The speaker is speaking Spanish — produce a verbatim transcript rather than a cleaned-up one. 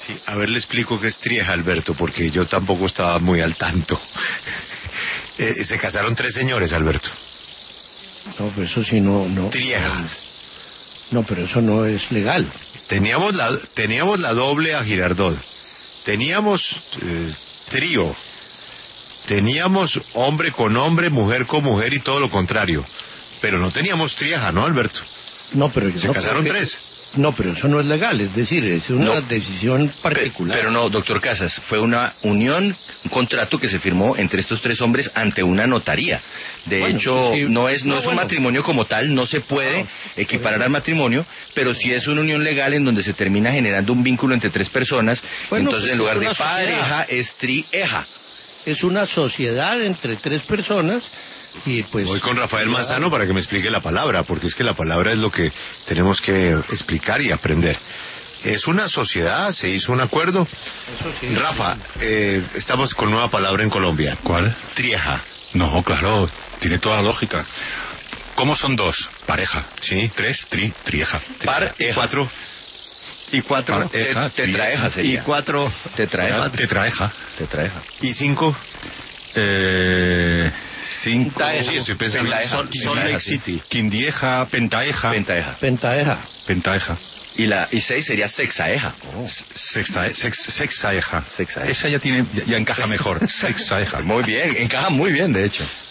Sí, a ver, le explico qué es trieja, Alberto, porque yo tampoco estaba muy al tanto. eh, se casaron tres señores, Alberto. No, pero eso sí no... no Triejas. No, pero eso no es legal. Teníamos la, teníamos la doble a Girardot. Teníamos eh, trío. Teníamos hombre con hombre, mujer con mujer y todo lo contrario. Pero no teníamos trieja, ¿no, Alberto? No, pero yo Se no casaron creo que- tres. No, pero eso no es legal, es decir, es una No. decisión Pe- particular. Pero no, doctor Casas, fue una unión, un contrato que se firmó entre estos tres hombres ante una notaría. De Bueno, hecho, sí, sí. no es no, No, es un bueno. matrimonio como tal, no se puede No, equiparar al matrimonio, pero sí es una unión legal en donde se termina generando un vínculo entre tres personas. Bueno, Entonces, pues en lugar es de una sociedad. pareja, es trieja. Es una sociedad entre tres personas y pues... Voy con Rafael Manzano para que me explique la palabra, porque es que la palabra es lo que tenemos que explicar y aprender. Es una sociedad, se hizo un acuerdo. Eso sí. Rafa, eh, estamos con nueva palabra en Colombia. ¿Cuál? Trieja. No, claro, tiene toda la lógica. ¿Cómo son dos? Pareja. Sí. Tres, tri, trieja. Par, Y eja. cuatro. Y cuatro. Pareja, Te- tetraeja Y sería. cuatro. Tetraeja. Tetraeja. Tetraeja. Y cinco. Eh, cinco. Quintaeja. Sí, estoy pensando en Pentaeja. Sol- Salt Lake Pentaeja, sí. City. Quindieja, pentaeja. Pentaeja. Pentaeja. Pentaeja. Y la y seis sería sexaeja. Sexta, sex, sexaeja. Sexaeja. Esa ya tiene, ya, ya encaja mejor. Sexaeja. Muy bien, encaja muy bien, de hecho.